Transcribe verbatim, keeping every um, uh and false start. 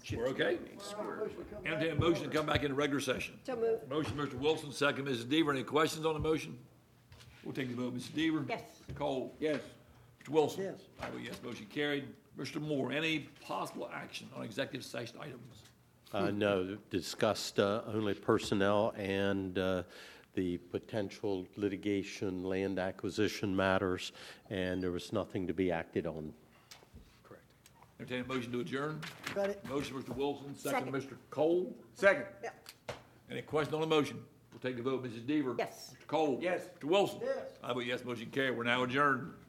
We're okay? Entertain a motion to come back into regular session. So moved. Motion, Mister Wilson, second, Missus Deaver. Any questions on the motion? We'll take the vote. Missus Deaver? Yes. Mister Cole? Yes. Mister Wilson? Yes. I vote yes, motion carried. Mister Moore, any possible action on executive session items? Uh, no, discussed uh, only personnel and uh, the potential litigation, land acquisition matters, and there was nothing to be acted on. Correct. Entertain a motion to adjourn. Got it. Motion, Mister Wilson, second, Second. Mister Cole. Second. Any question on the motion? We'll take the vote. Missus Deaver? Yes. Mister Cole? Yes. Mister Wilson? Yes. I vote yes, motion carried. We're now adjourned.